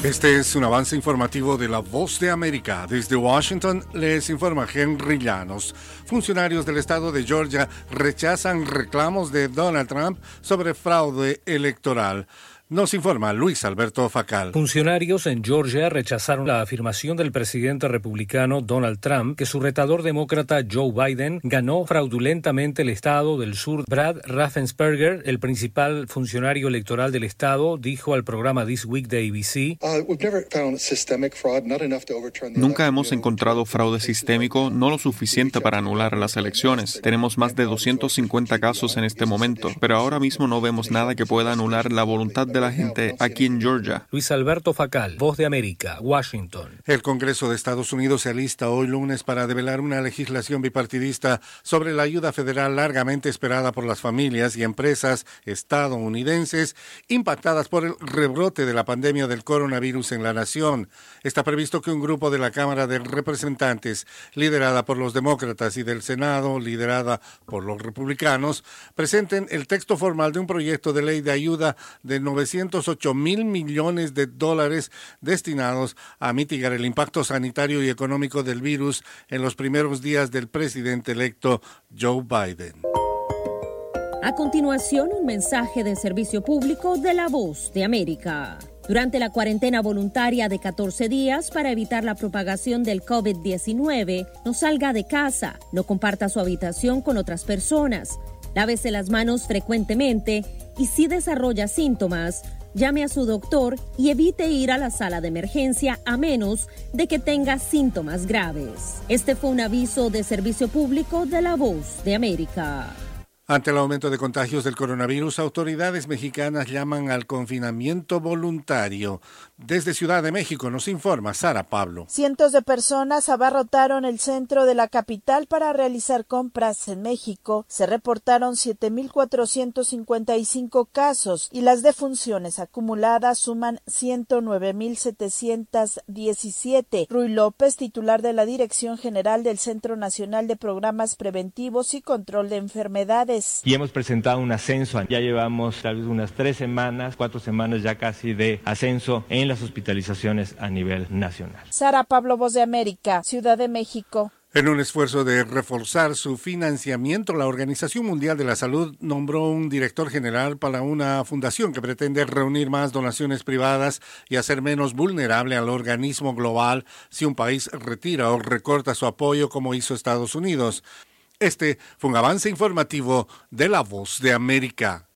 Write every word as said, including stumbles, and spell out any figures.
Este es un avance informativo de La Voz de América. Desde Washington les informa Henry Llanos. Funcionarios del estado de Georgia rechazan reclamos de Donald Trump sobre fraude electoral. Nos informa Luis Alberto Facal. Funcionarios en Georgia rechazaron la afirmación del presidente republicano Donald Trump que su retador demócrata Joe Biden ganó fraudulentamente el estado del sur. Brad Raffensperger, el principal funcionario electoral del estado, dijo al programa This Week de A B C: Nunca hemos encontrado fraude sistémico, no lo suficiente para anular las elecciones. Tenemos más de doscientos cincuenta casos en este momento, pero ahora mismo no vemos nada que pueda anular la voluntad de la gente aquí en Georgia. Luis Alberto Facal, Voz de América, Washington. El Congreso de Estados Unidos se alista hoy lunes para develar una legislación bipartidista sobre la ayuda federal largamente esperada por las familias y empresas estadounidenses impactadas por el rebrote de la pandemia del coronavirus en la nación. Está previsto que un grupo de la Cámara de Representantes, liderada por los demócratas, y del Senado, liderada por los republicanos, presenten el texto formal de un proyecto de ley de ayuda de novecientos ocho mil millones de dólares destinados a mitigar el impacto sanitario y económico del virus en los primeros días del presidente electo Joe Biden. A continuación, un mensaje de servicio público de La Voz de América. Durante la cuarentena voluntaria de catorce días para evitar la propagación del COVID diecinueve, no salga de casa, no comparta su habitación con otras personas, lávese las manos frecuentemente y si desarrolla síntomas, llame a su doctor y evite ir a la sala de emergencia a menos de que tenga síntomas graves. Este fue un aviso de servicio público de La Voz de América. Ante el aumento de contagios del coronavirus, autoridades mexicanas llaman al confinamiento voluntario. Desde Ciudad de México nos informa Sara Pablo. Cientos de personas abarrotaron el centro de la capital para realizar compras en México. Se reportaron siete mil cuatrocientos cincuenta y cinco casos y las defunciones acumuladas suman ciento nueve mil setecientos diecisiete. Ruy López, titular de la Dirección General del Centro Nacional de Programas Preventivos y Control de Enfermedades. Y hemos presentado un ascenso, ya llevamos tal vez unas tres semanas, cuatro semanas ya casi de ascenso en las hospitalizaciones a nivel nacional. Sara Pablo, Voz de América, Ciudad de México. En un esfuerzo de reforzar su financiamiento, la Organización Mundial de la Salud nombró un director general para una fundación que pretende reunir más donaciones privadas y hacer menos vulnerable al organismo global si un país retira o recorta su apoyo como hizo Estados Unidos. Este fue un avance informativo de La Voz de América.